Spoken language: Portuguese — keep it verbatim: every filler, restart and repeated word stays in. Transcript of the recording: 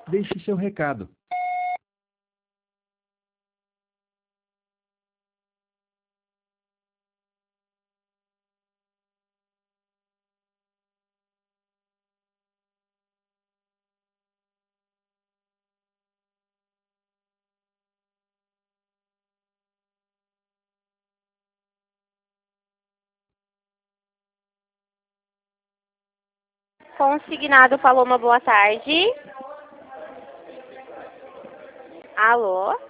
Deixe seu recado. Consignado falou uma boa tarde. Alô?